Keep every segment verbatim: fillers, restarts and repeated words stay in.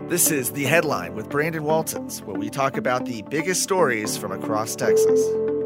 This is The Headline with Brandon Waltons, where we talk about the biggest stories from across Texas.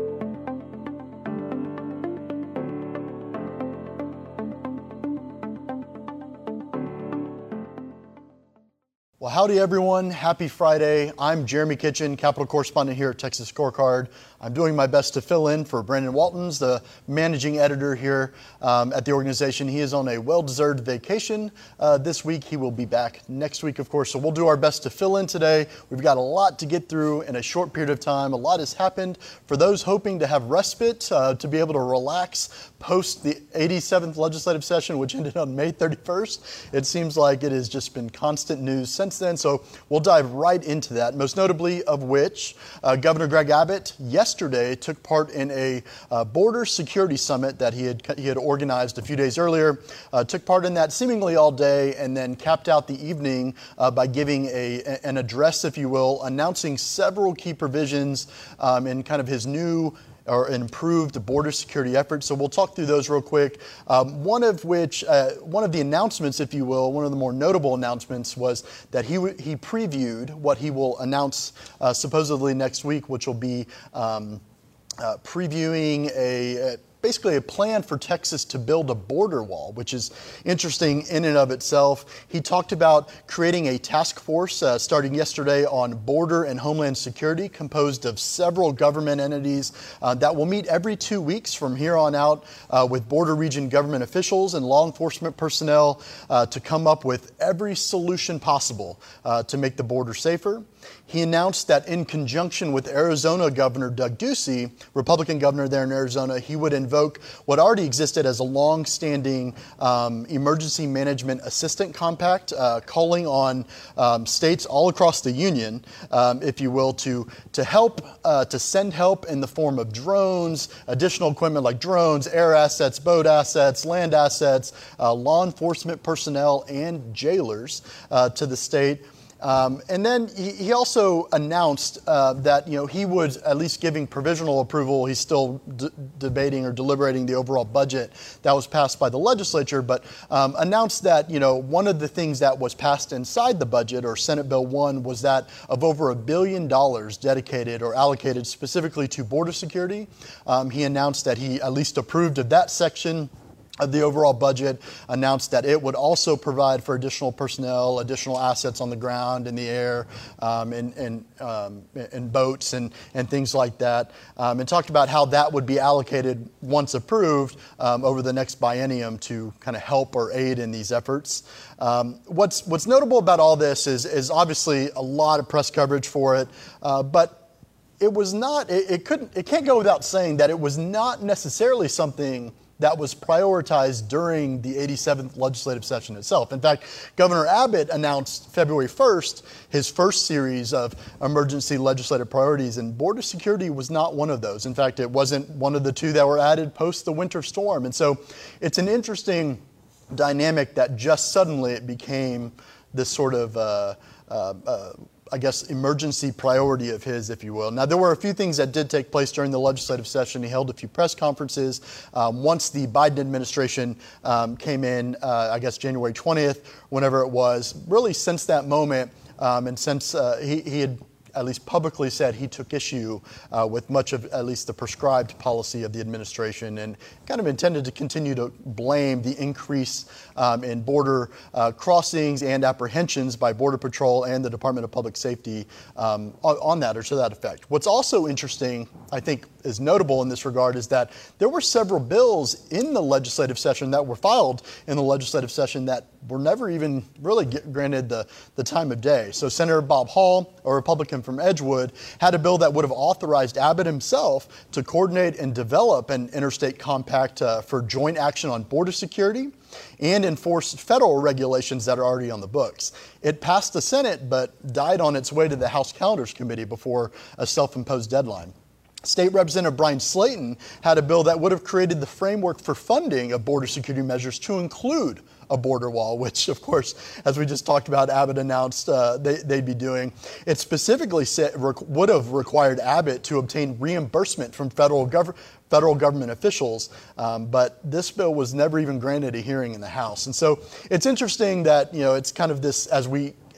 Well, howdy everyone. Happy Friday. I'm Jeremy Kitchen, Capitol correspondent here at Texas Scorecard. I'm doing my best to fill in for Brandon Waltons, the managing editor here um, at the organization. He is on a well-deserved vacation uh, this week. He will be back next week, of course, so we'll do our best to fill in today. We've got a lot to get through in a short period of time. A lot has happened. For those hoping to have respite, uh, to be able to relax post the eighty-seventh legislative session, which ended on May thirty-first, it seems like it has just been constant news since then, so we'll dive right into that, most notably of which uh, Governor Greg Abbott yesterday took part in a uh, border security summit that he had he had organized a few days earlier, uh, took part in that seemingly all day, and then capped out the evening uh, by giving a an address, if you will, announcing several key provisions um, in kind of his new or improved border security efforts. So we'll talk through those real quick. Um, one of which, uh, one of the announcements, if you will, one of the more notable announcements was that he w- he previewed what he will announce uh, supposedly next week, which will be um, uh, previewing a, a basically a plan for Texas to build a border wall, which is interesting in and of itself. He talked about creating a task force uh, starting yesterday on border and homeland security, composed of several government entities uh, that will meet every two weeks from here on out uh, with border region government officials and law enforcement personnel uh, to come up with every solution possible uh, to make the border safer. He announced that in conjunction with Arizona Governor Doug Ducey, Republican governor there in Arizona, he would invoke what already existed as a long-standing um, emergency management assistant compact, uh, calling on um, states all across the union, um, if you will, to, to help, uh, to send help in the form of drones, additional equipment like drones, air assets, boat assets, land assets, uh, law enforcement personnel, and jailers uh, to the state. Um, and then he, he also announced uh, that, you know, he would, at least giving provisional approval, he's still d- debating or deliberating the overall budget that was passed by the legislature, but um, announced that, you know, one of the things that was passed inside the budget, or Senate Bill one, was that of over a billion dollars dedicated or allocated specifically to border security. Um, he announced that he at least approved of that section of the overall budget, announced that it would also provide for additional personnel, additional assets on the ground, in the air, um, and, and, um, and boats and, and things like that, um, and talked about how that would be allocated once approved um, over the next biennium to kind of help or aid in these efforts. Um, what's what's notable about all this is, is obviously a lot of press coverage for it, uh, but it was not, it, it couldn't, it can't go without saying that it was not necessarily something that was prioritized during the eighty-seventh legislative session itself. In fact, Governor Abbott announced February first his first series of emergency legislative priorities, and border security was not one of those. In fact, it wasn't one of the two that were added post the winter storm. And so it's an interesting dynamic that just suddenly it became this sort of uh, uh, uh, I guess, emergency priority of his, if you will. Now, there were a few things that did take place during the legislative session. He held a few press conferences. Um, once the Biden administration um, came in, uh, I guess January twentieth, whenever it was, really since that moment, um, and since uh, he, he had at least publicly said he took issue uh, with much of at least the prescribed policy of the administration, and kind of intended to continue to blame the increase um, in border uh, crossings and apprehensions by Border Patrol and the Department of Public Safety um, on, on that, or to that effect. What's also interesting, I think, is notable in this regard is that there were several bills in the legislative session that were filed in the legislative session that were never even really get granted the, the time of day. So Senator Bob Hall, a Republican from Edgewood, had a bill that would have authorized Abbott himself to coordinate and develop an interstate compact uh, for joint action on border security and enforce federal regulations that are already on the books. It passed the Senate, but died on its way to the House Calendars Committee before a self-imposed deadline. State Representative Brian Slayton had a bill that would have created the framework for funding of border security measures to include a border wall, which, of course, as we just talked about, Abbott announced uh, they, they'd be doing. It specifically said, rec- would have required Abbott to obtain reimbursement from federal government federal government officials, um, but this bill was never even granted a hearing in the House. And so it's interesting that, you know, it's kind of this, as we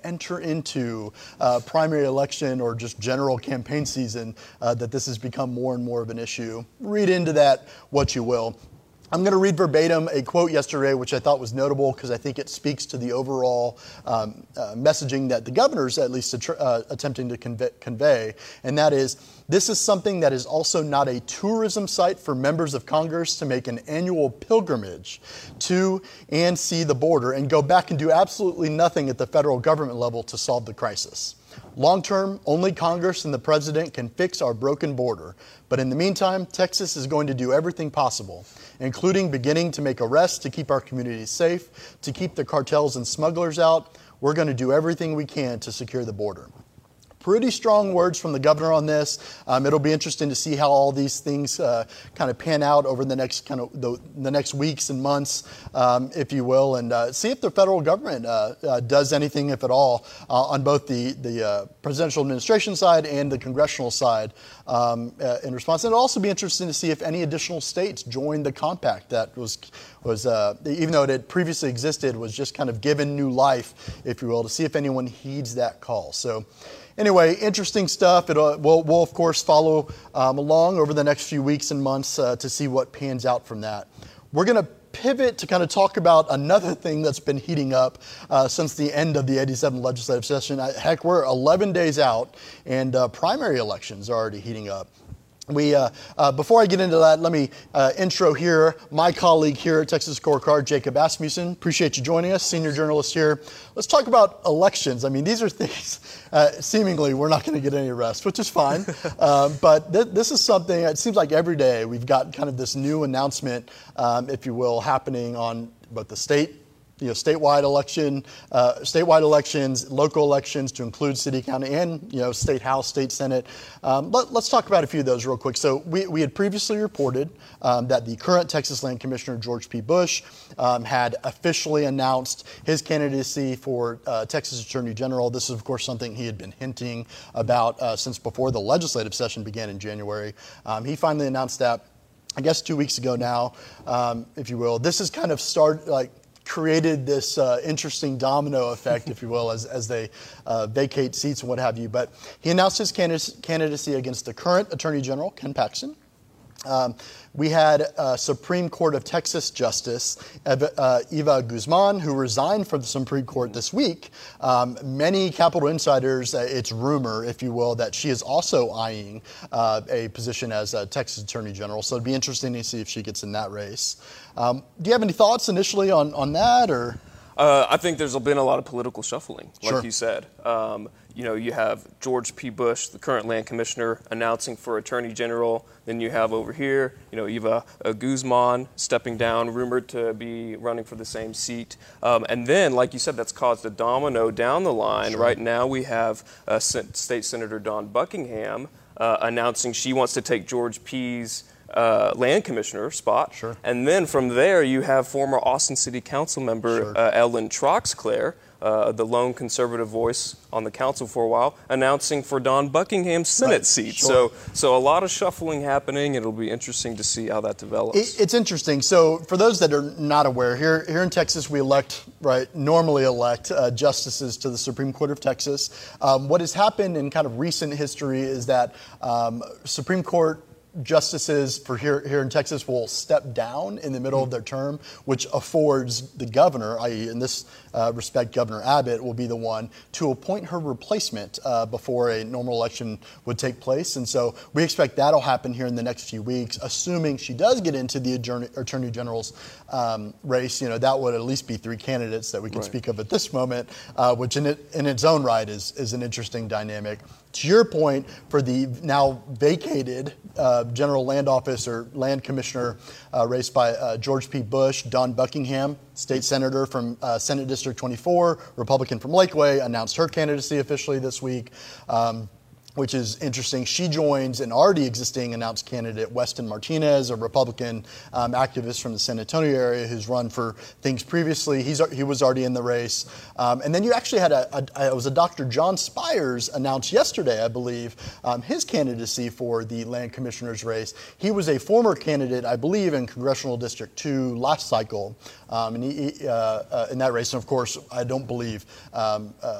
enter into uh, primary election or just general campaign season uh, that this has become more and more of an issue. Read into that what you will. I'm going to read verbatim a quote yesterday, which I thought was notable because I think it speaks to the overall um, uh, messaging that the governor's at least att- uh, attempting to convey, convey, and that is, this is something that is also not a tourism site for members of Congress to make an annual pilgrimage to and see the border and go back and do absolutely nothing at the federal government level to solve the crisis. Long term, only Congress and the president can fix our broken border. But in the meantime, Texas is going to do everything possible, including beginning to make arrests to keep our communities safe, to keep the cartels and smugglers out. We're going to do everything we can to secure the border. Pretty strong words from the governor on this. Um, it'll be interesting to see how all these things uh, kind of pan out over the next kind of the, the next weeks and months, um, if you will, and uh, see if the federal government uh, uh, does anything, if at all, uh, on both the the uh, presidential administration side and the congressional side um, uh, in response. And it'll also be interesting to see if any additional states join the compact that was was uh, even though it had previously existed, was just kind of given new life, if you will, to see if anyone heeds that call. So. Anyway, interesting stuff. It'll, we'll, we'll, of course, follow um, along over the next few weeks and months uh, to see what pans out from that. We're going to pivot to kind of talk about another thing that's been heating up uh, since the end of the eighty-seventh legislative session. Heck, we're eleven days out, and uh, primary elections are already heating up. We, uh, uh, before I get into that, let me uh, intro here my colleague here at Texas Scorecard, Jacob Asmussen. Appreciate you joining us, senior journalist here. Let's talk about elections. I mean, these are things, uh, seemingly we're not going to get any rest, which is fine. uh, but th- this is something, it seems like every day we've got kind of this new announcement, um, if you will, happening on both the state, you know, statewide election, uh, statewide elections, local elections to include city, county, and, you know, state house, state senate. Um, let, let's talk about a few of those real quick. So we, we had previously reported um, that the current Texas Land Commissioner, George P. Bush, um, had officially announced his candidacy for uh, Texas Attorney General. This is, of course, something he had been hinting about uh, since before the legislative session began in January. Um, he finally announced that, I guess, two weeks ago now, um, if you will. This is kind of start like, created this uh, interesting domino effect, if you will, as, as they uh, vacate seats and what have you. But he announced his candidacy against the current Attorney General, Ken Paxton. Um, we had uh, Supreme Court of Texas Justice Eva, uh, Eva Guzman, who resigned from the Supreme Court this week. Um, many Capitol insiders, uh, it's rumor, if you will, that she is also eyeing uh, a position as a Texas Attorney General. So it'd be interesting to see if she gets in that race. Um, do you have any thoughts initially on, on that, or? Uh, I think there's been a lot of political shuffling, like Sure. you said. Um, you know, you have George P. Bush, the current land commissioner, announcing for Attorney General. Then you have over here, you know, Eva uh, Guzman stepping down, rumored to be running for the same seat. Um, and then, like you said, that's caused a domino down the line. Sure. Right now we have uh, State Senator Dawn Buckingham uh, announcing she wants to take George P.'s Uh, land commissioner spot. Sure. And then from there, you have former Austin City Council member Sure. uh, Ellen Troxclair, uh, the lone conservative voice on the council for a while, announcing for Dawn Buckingham's Senate Right. seat. Sure. So, so a lot of shuffling happening. It'll be interesting to see how that develops. It, it's interesting. So for those that are not aware, here here in Texas, we elect, right, normally elect uh, justices to the Supreme Court of Texas. Um, what has happened in kind of recent history is that um, Supreme Court justices for here here in Texas will step down in the middle of their term, which affords the governor, that is in this uh, respect, Governor Abbott, will be the one to appoint her replacement uh, before a normal election would take place. And so we expect that'll happen here in the next few weeks, assuming she does get into the Attorney, Attorney General's um, race. You know, that would at least be three candidates that we can Right. speak of at this moment, uh, which in it in its own right is is an interesting dynamic. To your point, for the now vacated uh, General Land Office or Land Commissioner uh, race by uh, George P. Bush, Dawn Buckingham, state senator from uh, Senate District twenty-four, Republican from Lakeway, announced her candidacy officially this week. Um, which is interesting. She joins an already existing announced candidate, Weston Martinez, a Republican um, activist from the San Antonio area who's run for things previously. He's he was already in the race. Um, and then you actually had a, a, it was a Doctor John Spires announced yesterday, I believe, um, his candidacy for the land commissioner's race. He was a former candidate, I believe, in Congressional District two last cycle, um, and he, uh, uh, in that race. And of course, I don't believe um, uh,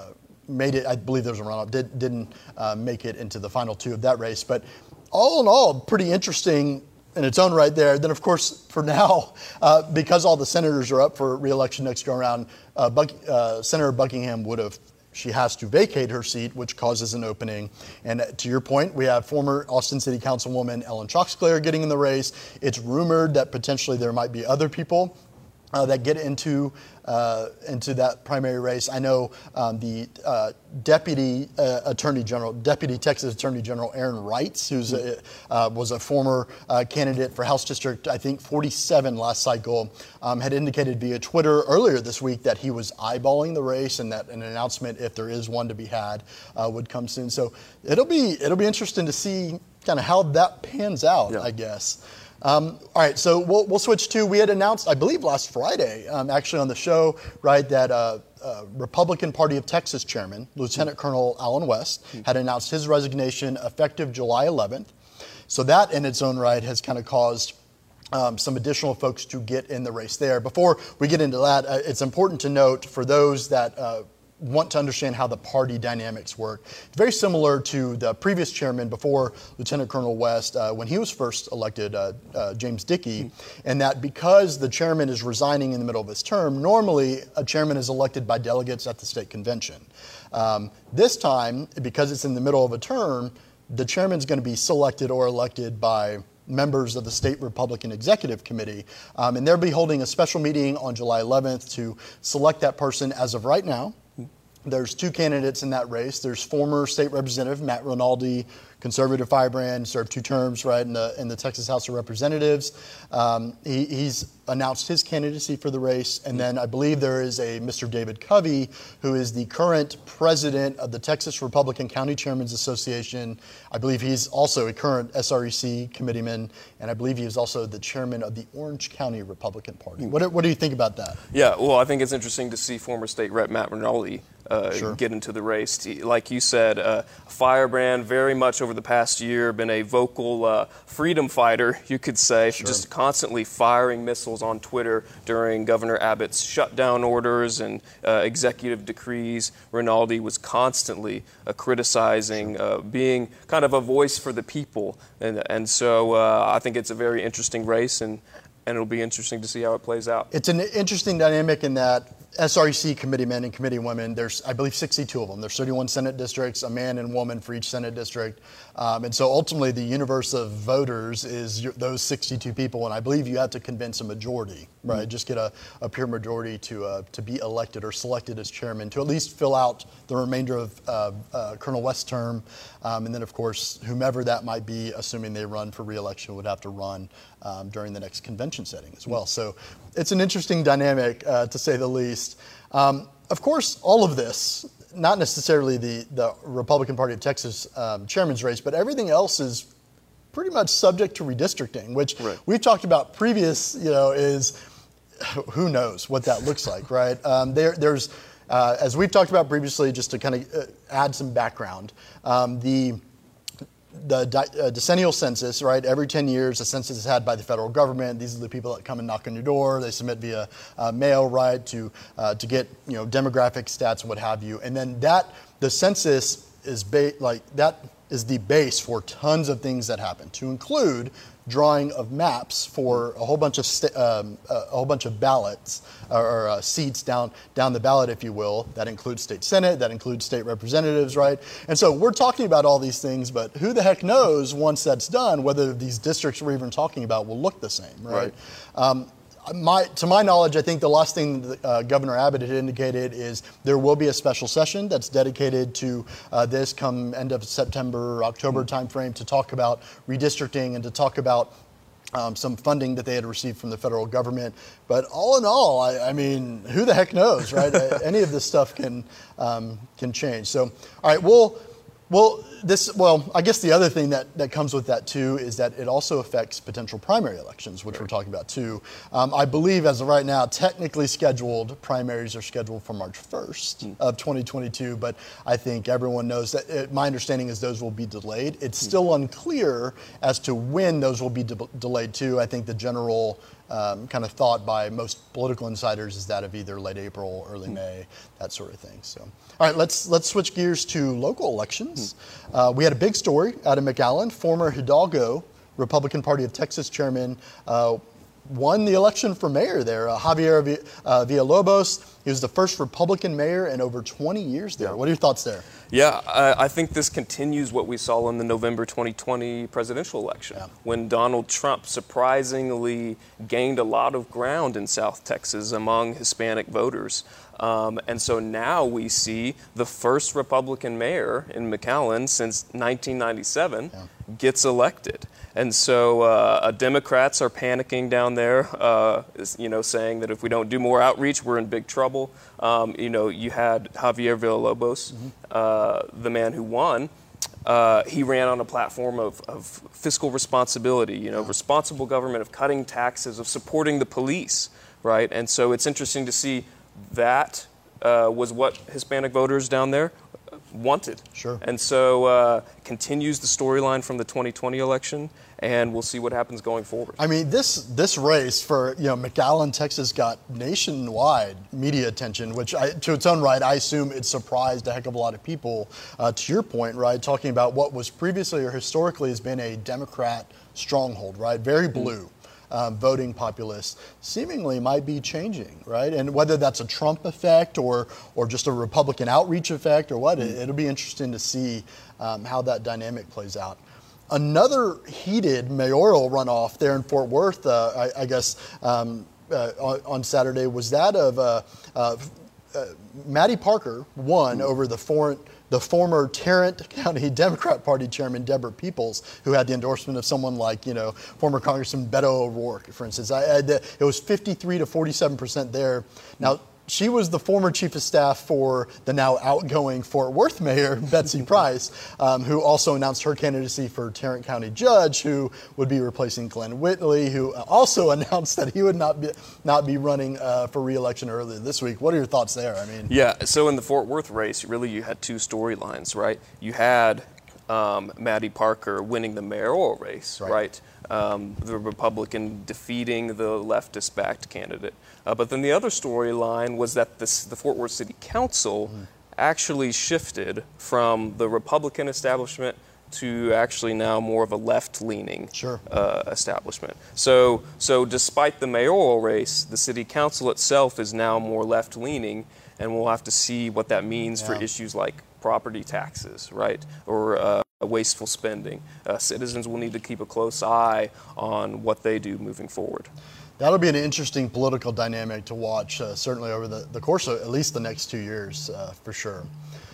made it. I believe there was a runoff. Did, didn't uh, make it into the final two of that race. But all in all, pretty interesting in its own right there. Then, of course, for now, uh, because all the senators are up for re-election next go around, uh, Buck, uh, Senator Buckingham would have. She has to vacate her seat, which causes an opening. And to your point, we have former Austin City Councilwoman Ellen Troxclair getting in the race. It's rumored that potentially there might be other people uh, that get into uh, into that primary race. I know um, the uh, Deputy uh, Attorney General, Deputy Texas Attorney General Aaron Reitz, who's a, uh, was a former uh, candidate for House District, I think, forty-seven last cycle, um, had indicated via Twitter earlier this week that he was eyeballing the race and that an announcement, if there is one to be had, uh, would come soon. So it'll be it'll be interesting to see kind of how that pans out, yeah. I guess. Um, all right, so we'll, we'll switch to, we had announced, I believe last Friday, um, actually on the show, right, that uh, uh, Republican Party of Texas chairman, Lieutenant Colonel Allen West, had announced his resignation effective July eleventh. So that in its own right has kind of caused um, some additional folks to get in the race there. Before we get into that, uh, it's important to note for those that uh, want to understand how the party dynamics work. It's very similar to the previous chairman before Lieutenant Colonel West, uh, when he was first elected, uh, uh, James Dickey, mm-hmm. and that because the chairman is resigning in the middle of his term, normally a chairman is elected by delegates at the state convention. Um, this time, because it's in the middle of a term, the chairman's going to be selected or elected by members of the State Republican Executive Committee, um, and they'll be holding a special meeting on July eleventh to select that person. As of right now, there's two candidates in that race. There's former State Representative Matt Rinaldi, conservative firebrand, served two terms right in the in the Texas House of Representatives. Um, he, he's announced his candidacy for the race, and then I believe there is a Mister David Covey, who is the current president of the Texas Republican County Chairmen's Association. I believe he's also a current S R E C committeeman, and I believe he is also the chairman of the Orange County Republican Party. What, what do you think about that? Yeah, well, I think it's interesting to see former state rep Matt Rinaldi Uh, sure. get into the race. Like you said, uh, firebrand, very much over the past year, been a vocal uh, freedom fighter, you could say, sure. just constantly firing missiles on Twitter during Governor Abbott's shutdown orders and uh, executive decrees. Rinaldi was constantly uh, criticizing, sure. uh, being kind of a voice for the people. And, and so uh, I think it's a very interesting race, and, and it'll be interesting to see how it plays out. It's an interesting dynamic in that S R E C committeemen and committeewomen, there's, I believe, sixty-two of them. There's thirty-one Senate districts, a man and woman for each Senate district. Um, and so ultimately the universe of voters is your, those sixty-two people. And I believe you have to convince a majority, right? Mm-hmm. Just get a, a pure majority to uh, to be elected or selected as chairman, to at least fill out the remainder of uh, uh, Colonel West's term. Um, and then, of course, whomever that might be, assuming they run for re-election, would have to run um, during the next convention setting as well. So it's an interesting dynamic, uh, to say the least. Um, of course, all of this, not necessarily the, the Republican Party of Texas um, chairman's race, but everything else is pretty much subject to redistricting, which right. we've talked about previous, you know, is who knows what that looks like, right? Um, there, there's, uh, as we've talked about previously, just to kind of uh, add some background, um, the The uh, decennial census, right? Every ten years, a census is had by the federal government. These are the people that come and knock on your door. They submit via uh, mail, right, to uh, to get, you know, demographic stats and what have you. And then that the census is ba- like that is the base for tons of things that happen, to include drawing of maps for a whole bunch of st- um, a whole bunch of ballots or, or uh, seats down down the ballot, if you will. That includes state senate, that includes state representatives, right? And so we're talking about all these things, but who the heck knows once that's done whether these districts we're even talking about will look the same, right? Right. Um, My, to my knowledge, I think the last thing that, uh, Governor Abbott had indicated is there will be a special session that's dedicated to uh, this come end of September, October timeframe, to talk about redistricting and to talk about um, some funding that they had received from the federal government. But all in all, I, I mean, who the heck knows, right? Any of this stuff can um, can change. So, all right, we'll. Well, this, well, I guess the other thing that, that comes with that, too, is that it also affects potential primary elections, which right. we're talking about, too. Um, I believe, as of right now, technically scheduled primaries are scheduled for March first mm. of twenty twenty-two, but I think everyone knows that, it, my understanding is those will be delayed. It's mm. still unclear as to when those will be de- delayed, too. I think the general um, kind of thought by most political insiders is that of either late April, early May, that sort of thing. So, all right, let's let's switch gears to local elections. Uh, we had a big story out of McAllen. Former Hidalgo Republican Party of Texas chairman uh, won the election for mayor there. Uh, Javier v- uh, Villalobos, he was the first Republican mayor in over twenty years there. What are your thoughts there? Yeah, I, I think this continues what we saw in the November twenty twenty presidential election, yeah. when Donald Trump surprisingly gained a lot of ground in South Texas among Hispanic voters. Um, and so now we see the first Republican mayor in McAllen since nineteen ninety-seven yeah. gets elected. And so uh, Democrats are panicking down there, uh, you know, saying that if we don't do more outreach, we're in big trouble. Um, you know, you had Javier Villalobos, mm-hmm. uh, the man who won. Uh, he ran on a platform of, of fiscal responsibility, you know, yeah. responsible government, of cutting taxes, of supporting the police, right? And so it's interesting to see that uh, was what Hispanic voters down there wanted. Sure. And so uh, continues the storyline from the twenty twenty election, and we'll see what happens going forward. I mean, this this race for, you know, McAllen, Texas got nationwide media attention, which I, to its own right, I assume it surprised a heck of a lot of people. Uh, to your point, right, talking about what was previously or historically has been a Democrat stronghold, right, very blue. Mm-hmm. Um, voting populace seemingly might be changing, right? And whether that's a Trump effect or or just a Republican outreach effect or what, it, it'll be interesting to see um, how that dynamic plays out. Another heated mayoral runoff there in Fort Worth, uh, I, I guess, um, uh, on, on Saturday was that of uh, uh, uh, Maddie Parker won over the foreign. the former Tarrant County Democrat Party Chairman Deborah Peoples, who had the endorsement of someone like, you know, former Congressman Beto O'Rourke, for instance. I, I, it was fifty-three to forty-seven percent there. Now, she was the former chief of staff for the now outgoing Fort Worth mayor, Betsy Price, um, who also announced her candidacy for Tarrant County judge, who would be replacing Glenn Whitley, who also announced that he would not be not be running uh, for re-election earlier this week. What are your thoughts there? I mean, yeah. So in the Fort Worth race, really, you had two storylines, right? You had um, Maddie Parker winning the mayoral race, right? right? Um, the Republican defeating the leftist-backed candidate. Uh, but then the other storyline was that this, the Fort Worth City Council mm. actually shifted from the Republican establishment to actually now more of a left-leaning sure. uh, establishment. So, so despite the mayoral race, the City Council itself is now more left-leaning, and we'll have to see what that means yeah. for issues like property taxes, right, or uh, wasteful spending. Uh, citizens will need to keep a close eye on what they do moving forward. That'll be an interesting political dynamic to watch, uh, certainly over the, the course of at least the next two years, uh, for sure.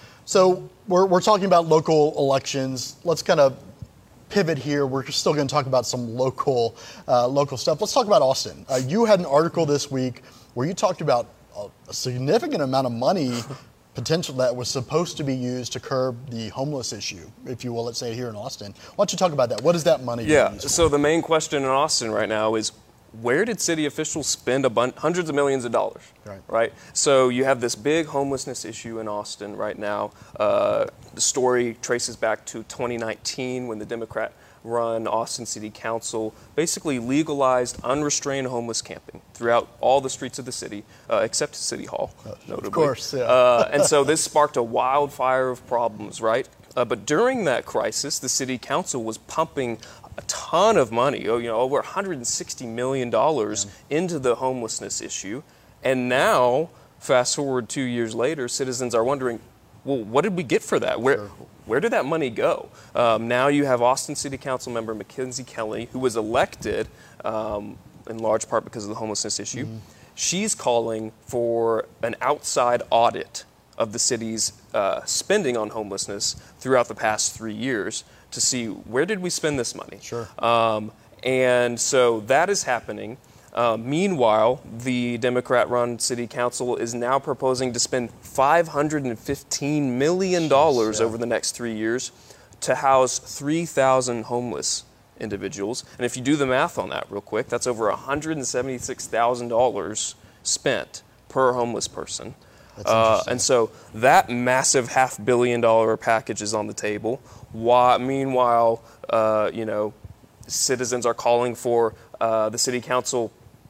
So we're, we're talking about local elections. Let's kind of pivot here. We're still going to talk about some local uh, local stuff. Let's talk about Austin. Uh, you had an article this week where you talked about a, a significant amount of money potential that was supposed to be used to curb the homeless issue, if you will, let's say here in Austin. Why don't you talk about that? What is that money Yeah, used for? So the main question in Austin right now is, where did city officials spend a bun- hundreds of millions of dollars? Right. right. So you have this big homelessness issue in Austin right now. Uh, the story traces back to twenty nineteen when the Democrat-run Austin City Council basically legalized unrestrained homeless camping throughout all the streets of the city, uh, except City Hall, notably. Of course, yeah. uh, and so this sparked a wildfire of problems, right? Uh, but during that crisis, the City Council was pumping a ton of money, you know, over one hundred sixty million dollars yeah. into the homelessness issue. And now, fast forward two years later, citizens are wondering, well, what did we get for that? Where Sure. where did that money go? Um, now you have Austin City Council member Mackenzie Kelly, who was elected um, in large part because of the homelessness issue. Mm-hmm. She's calling for an outside audit of the city's uh, spending on homelessness throughout the past three years to see where did we spend this money. Sure. Um, and so that is happening. Uh, meanwhile, the Democrat-run city council is now proposing to spend five hundred fifteen million dollars Jeez, yeah. over the next three years to house three thousand homeless individuals. And if you do the math on that real quick, that's over one hundred seventy-six thousand dollars spent per homeless person. Uh, and so that massive half billion dollar package is on the table. While, meanwhile, uh, you know, citizens are calling for uh, the city council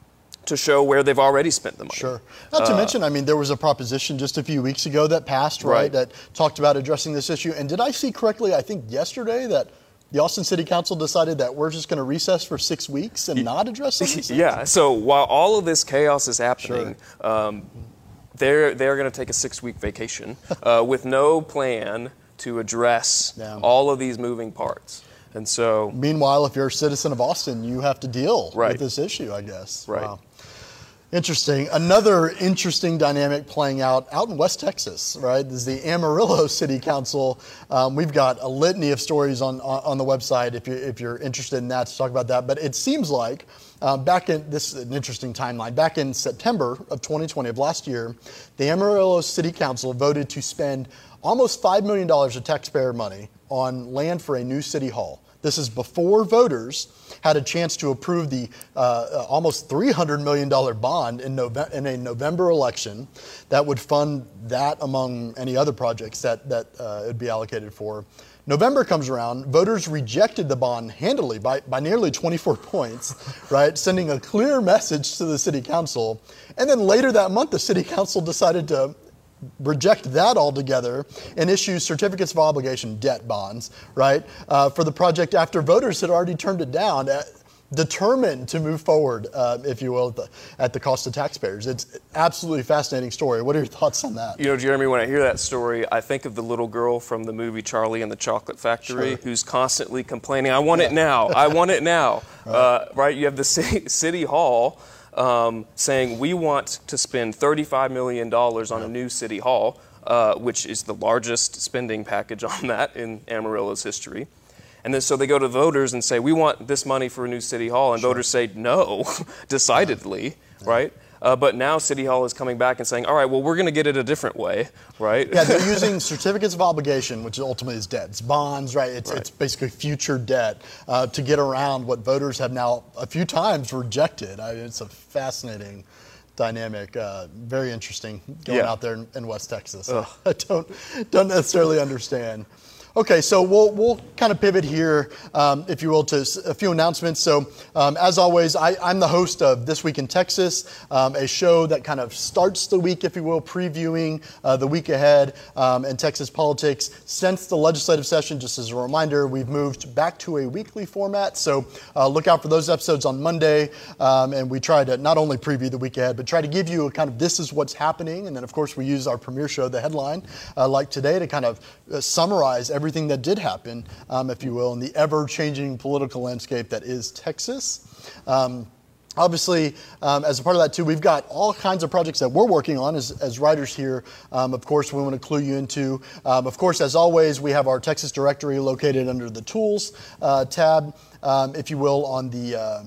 to show where they've already spent the money. Sure. Not to uh, mention, I mean, there was a proposition just a few weeks ago that passed, right, right, that talked about addressing this issue. And did I see correctly, I think yesterday, that the Austin City Council decided that we're just going to recess for six weeks and not address these things? Yeah. So while all of this chaos is happening, sure. um, they're, they're going to take a six-week vacation uh, with no plan to address yeah. all of these moving parts. And so, meanwhile, if you're a citizen of Austin, you have to deal right. with this issue, I guess. Right. Wow. Interesting. Another interesting dynamic playing out out in West Texas, right? This is the Amarillo City Council. Um, we've got a litany of stories on on the website if you're, if you're interested in that to talk about that. But it seems like uh, back in, this is an interesting timeline, back in September of twenty twenty, of last year, the Amarillo City Council voted to spend almost five million dollars of taxpayer money on land for a new city hall. This is before voters had a chance to approve the uh, almost three hundred million dollars bond in, Nove- in a November election that would fund that among any other projects that, that uh, it would be allocated for. November comes around, voters rejected the bond handily by, by nearly twenty-four points, right, sending a clear message to the city council. And then later that month, the city council decided to reject that altogether and issue certificates of obligation, debt bonds, right, uh, for the project after voters had already turned it down, uh, determined to move forward, uh, if you will, at the, at the cost of taxpayers. It's an absolutely fascinating story. What are your thoughts on that? You know, Jeremy, when I hear that story, I think of the little girl from the movie Charlie and the Chocolate Factory, sure. who's constantly complaining, I want yeah. it now, I want it now, right. Uh, right? You have the city, city hall Um, saying we want to spend thirty-five million dollars on a new city hall, uh, which is the largest spending package on that in Amarillo's history. And then so they go to voters and say, we want this money for a new city hall. And sure. voters say no, decidedly, yeah. Yeah. right? Uh, but now City Hall is coming back and saying, all right, well, we're going to get it a different way, right? Yeah, they're using certificates of obligation, which ultimately is debt. It's bonds, right? It's, right. it's basically future debt uh, to get around what voters have now a few times rejected. I mean, it's a fascinating dynamic, uh, very interesting going yeah. out there in, in West Texas. Ugh. I don't, don't necessarily understand. Okay, so we'll we'll kind of pivot here, um, if you will, to a few announcements. So, um, as always, I, I'm the host of This Week in Texas, um, a show that kind of starts the week, if you will, previewing uh, the week ahead um, in Texas politics. Since the legislative session, just as a reminder, we've moved back to a weekly format. So, uh, look out for those episodes on Monday, um, and we try to not only preview the week ahead, but try to give you a kind of this is what's happening. And then, of course, we use our premiere show, The Headline, uh, like today, to kind of uh, summarize everything everything that did happen, um, if you will, in the ever-changing political landscape that is Texas. Um, Obviously, um, as a part of that, too, we've got all kinds of projects that we're working on as, as writers here. Um, of course, we want to clue you into. Um, of course, as always, we have our Texas directory located under the Tools uh, tab, um, if you will, on the uh,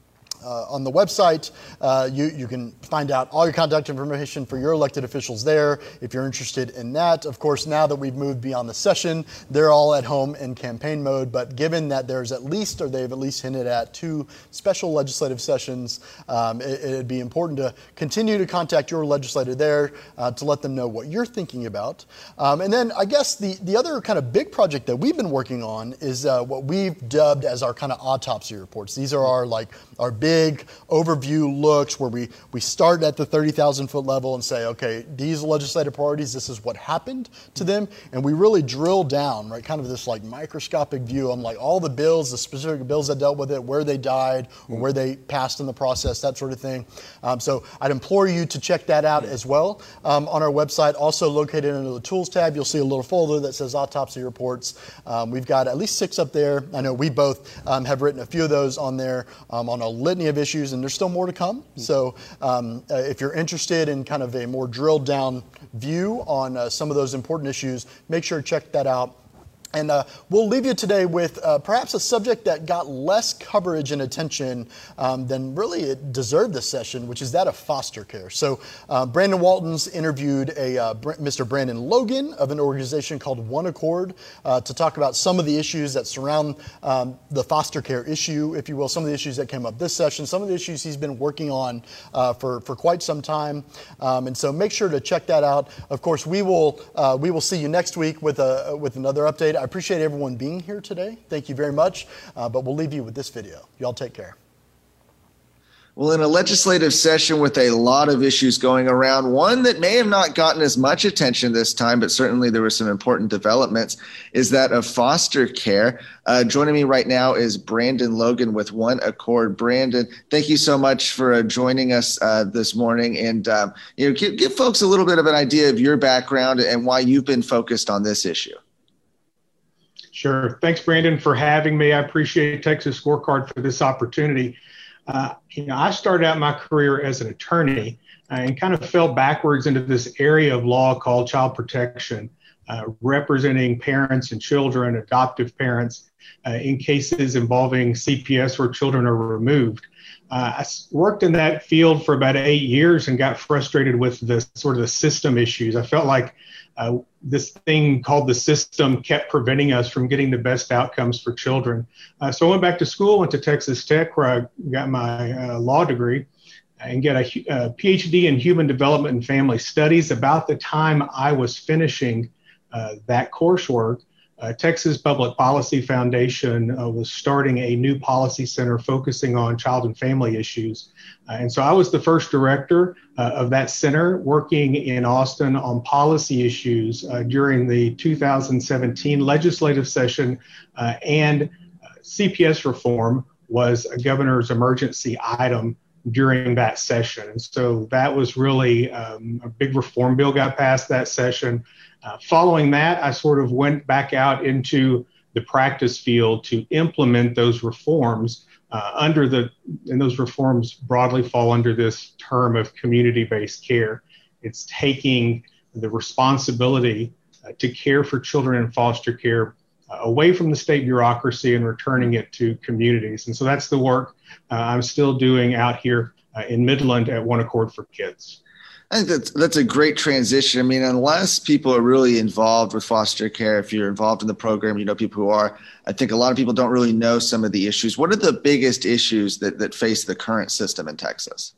Uh, on the website. Uh, you, you can find out all your contact information for your elected officials there if you're interested in that. Of course, now that we've moved beyond the session, they're all at home in campaign mode. But given that there's at least, or they've at least hinted at, two special legislative sessions, um, it, it'd be important to continue to contact your legislator there uh, to let them know what you're thinking about. Um, and then I guess the, the other kind of big project that we've been working on is uh, what we've dubbed as our kind of autopsy reports. These are our like our big Big overview looks where we, we start at the thirty thousand foot level and say, okay, these legislative priorities, this is what happened to them. And we really drill down, right, kind of this like microscopic view on like all the bills, the specific bills that dealt with it, where they died, or where they passed in the process, that sort of thing. Um, so I'd implore you to check that out as well um, on our website. Also located under the Tools tab, you'll see a little folder that says Autopsy Reports. Um, we've got at least six up there. I know we both um, have written a few of those on there um, on a litany of issues, and there's still more to come. So um, uh, if you're interested in kind of a more drilled down view on uh, some of those important issues, make sure to check that out. And uh, we'll leave you today with uh, perhaps a subject that got less coverage and attention um, than really it deserved this session, which is that of foster care. So uh, Brandon Waltons interviewed a uh, Mister Brandon Logan of an organization called One Accord uh, to talk about some of the issues that surround um, the foster care issue, if you will, some of the issues that came up this session, some of the issues he's been working on uh, for, for quite some time. Um, and so make sure to check that out. Of course, we will uh, we will see you next week with, a, with another update. I appreciate everyone being here today. Thank you very much. Uh, but we'll leave you with this video. Y'all take care. Well, in a legislative session with a lot of issues going around, one that may have not gotten as much attention this time, but certainly there were some important developments, is that of foster care. Uh, joining me right now is Brandon Logan with One Accord. Brandon, thank you so much for uh, joining us uh, this morning, and um, you know, give, give folks a little bit of an idea of your background and why you've been focused on this issue. Sure. Thanks, Brandon, for having me. I appreciate Texas Scorecard for this opportunity. Uh, you know, I started out my career as an attorney uh, and kind of fell backwards into this area of law called child protection, uh, representing parents and children, adoptive parents, uh, in cases involving C P S where children are removed. Uh, I worked in that field for about eight years and got frustrated with the sort of the system issues. I felt like uh, this thing called the system kept preventing us from getting the best outcomes for children. Uh, so I went back to school, went to Texas Tech, where I got my uh, law degree, and get a, a P H D in human development and family studies. About the time I was finishing uh, that coursework, Uh, Texas Public Policy Foundation uh, was starting a new policy center focusing on child and family issues. Uh, and so I was the first director uh, of that center, working in Austin on policy issues uh, during the two thousand seventeen legislative session, uh, and uh, C P S reform was a governor's emergency item during that session. And so that was really um, a big reform bill got passed that session. Uh, following that, I sort of went back out into the practice field to implement those reforms uh, under the, and those reforms broadly fall under this term of community-based care. It's taking the responsibility uh, to care for children in foster care uh, away from the state bureaucracy and returning it to communities. And so that's the work uh, I'm still doing out here uh, in Midland at One Accord for Kids. I think that's, that's a great transition. I mean, unless people are really involved with foster care, if you're involved in the program, you know people who are, I think a lot of people don't really know some of the issues. What are the biggest issues that, that face the current system in Texas?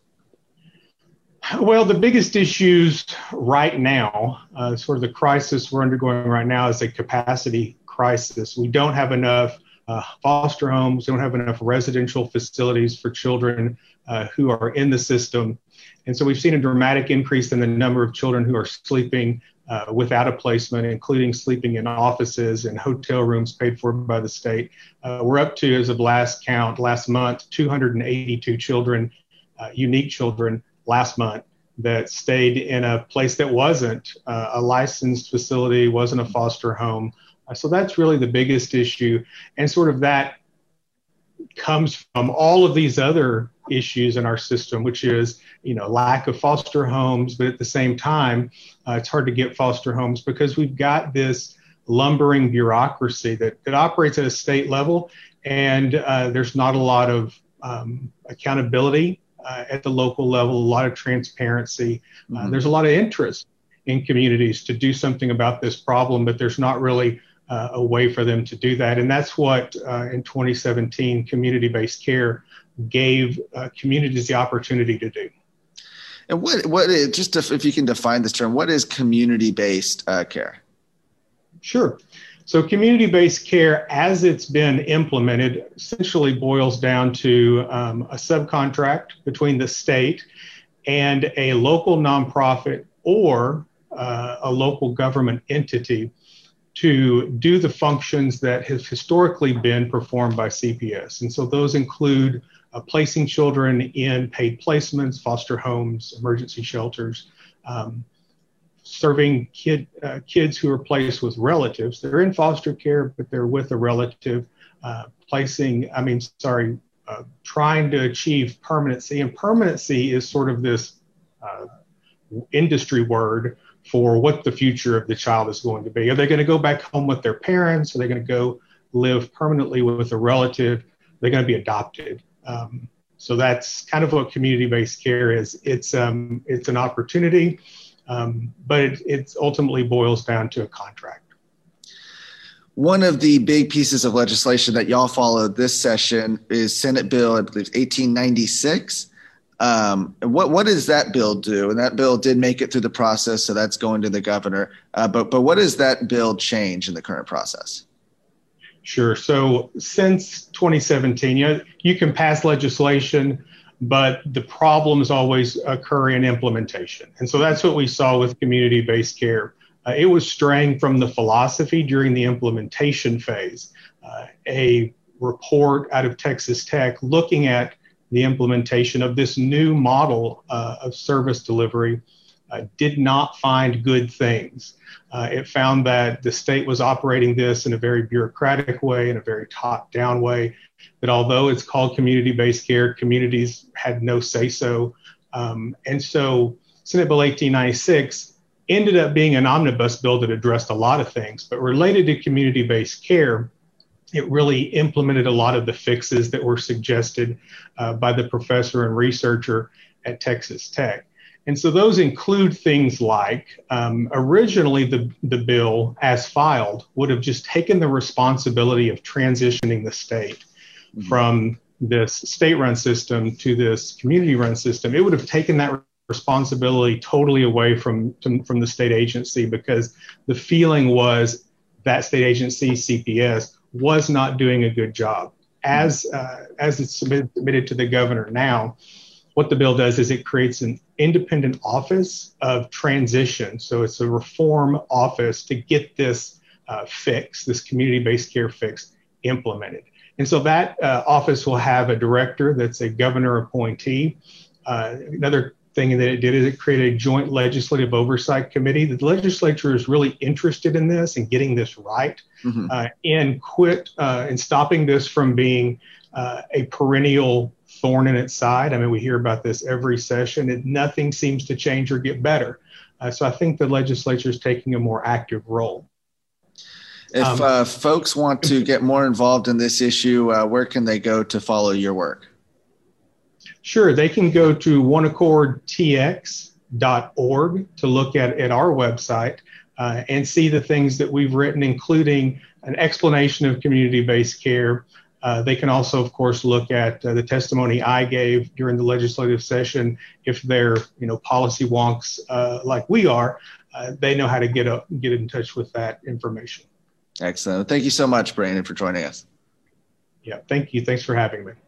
Well, the biggest issues right now, uh, sort of the crisis we're undergoing right now, is a capacity crisis. We don't have enough uh, foster homes, don't have enough residential facilities for children uh, who are in the system. And so we've seen a dramatic increase in the number of children who are sleeping uh, without a placement, including sleeping in offices and hotel rooms paid for by the state. Uh, we're up to, as of last count, last month, two hundred eighty-two children, uh, unique children last month that stayed in a place that wasn't uh, a licensed facility, wasn't a foster home. Uh, so that's really the biggest issue. And sort of that comes from all of these other issues in our system, which is, you know, lack of foster homes, but at the same time, uh, it's hard to get foster homes because we've got this lumbering bureaucracy that, that operates at a state level, and uh, there's not a lot of um, accountability uh, at the local level, a lot of transparency. Uh, mm-hmm. There's a lot of interest in communities to do something about this problem, but there's not really uh, a way for them to do that. And that's what uh, in twenty seventeen, community-based care gave uh, communities the opportunity to do. And what, what is, just if, if you can define this term, what is community-based uh, care? Sure. So community-based care, as it's been implemented, essentially boils down to um, a subcontract between the state and a local nonprofit or uh, a local government entity to do the functions that have historically been performed by C P S. And so those include uh, placing children in paid placements, foster homes, emergency shelters, um, serving kid, uh, kids who are placed with relatives. They're in foster care, but they're with a relative, uh, placing, I mean, sorry, uh, trying to achieve permanency. And permanency is sort of this uh, industry word for what the future of the child is going to be. Are they going to go back home with their parents? Are they going to go live permanently with a relative? They're going to be adopted. Um, so that's kind of what community-based care is. It's um, it's an opportunity, um, but it it's ultimately boils down to a contract. One of the big pieces of legislation that y'all followed this session is Senate Bill, I believe, eighteen ninety-six. Um, what what does that bill do? And that bill did make it through the process, so that's going to the governor. Uh, but but what does that bill change in the current process? Sure. So since twenty seventeen, you know, you can pass legislation, but the problems always occur in implementation. And so that's what we saw with community-based care. Uh, it was straying from the philosophy during the implementation phase. Uh, a report out of Texas Tech looking at the implementation of this new model uh, of service delivery uh, did not find good things. Uh, it found that the state was operating this in a very bureaucratic way, in a very top-down way, that although it's called community-based care, communities had no say-so. Um, and so Senate Bill eighteen ninety-six ended up being an omnibus bill that addressed a lot of things, but related to community-based care, it really implemented a lot of the fixes that were suggested uh, by the professor and researcher at Texas Tech. And so those include things like um, originally the, the bill as filed would have just taken the responsibility of transitioning the state mm-hmm. from this state-run system to this community-run system. It would have taken that responsibility totally away from, from, from the state agency, because the feeling was that state agency, C P S, was not doing a good job. As, uh, as it's submitted, submitted to the governor now, what the bill does is it creates an independent office of transition. So it's a reform office to get this uh, fix, this community-based care fix, implemented. And so that uh, office will have a director that's a governor appointee. Uh, another thing that it did is it created a joint legislative oversight committee. The legislature is really interested in this and getting this right, mm-hmm. uh, and quit uh, and stopping this from being uh, a perennial thorn in its side. I mean, we hear about this every session, and nothing seems to change or get better. Uh, so I think the legislature is taking a more active role. If um, uh, folks want to get more involved in this issue, uh, where can they go to follow your work? Sure, they can go to one accord T X dot org to look at, at our website uh, and see the things that we've written, including an explanation of community-based care. Uh, they can also, of course, look at uh, the testimony I gave during the legislative session. If they're, you know, policy wonks uh, like we are, uh, they know how to get up, get in touch with that information. Excellent. Thank you so much, Brandon, for joining us. Yeah, thank you. Thanks for having me.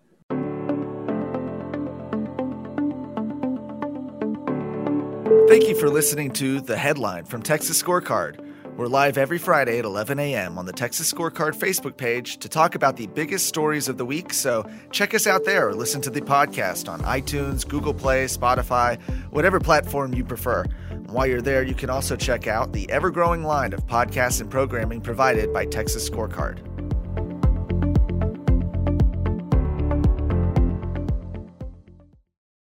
Thank you for listening to The Headline from Texas Scorecard. We're live every Friday at eleven a.m. on the Texas Scorecard Facebook page to talk about the biggest stories of the week, so check us out there or listen to the podcast on iTunes, Google Play, Spotify, whatever platform you prefer. While you're there, you can also check out the ever-growing line of podcasts and programming provided by Texas Scorecard.